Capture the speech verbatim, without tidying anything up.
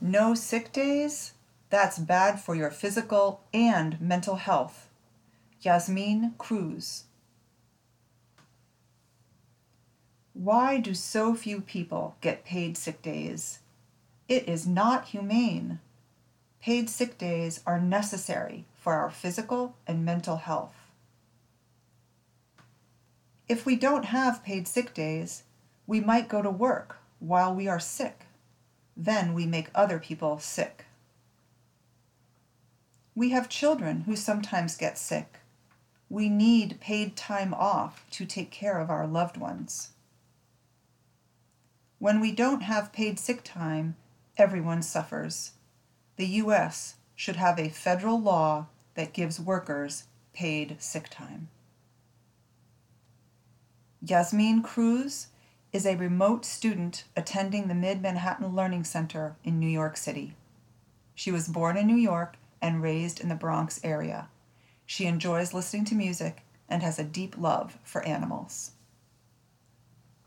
No sick days? That's bad for your physical and mental health. Yasmin Cruz. Why do so few people get paid sick days? It is not humane. Paid sick days are necessary for our physical and mental health. If we don't have paid sick days, we might go to work while we are sick. Then we make other people sick. We have children who sometimes get sick. We need paid time off to take care of our loved ones. When we don't have paid sick time, everyone suffers. The U S should have a federal law that gives workers paid sick time. Yasmin Cruz is a remote student attending the Mid-Manhattan Learning Center in New York City. She was born in New York and raised in the Bronx area. She enjoys listening to music and has a deep love for animals.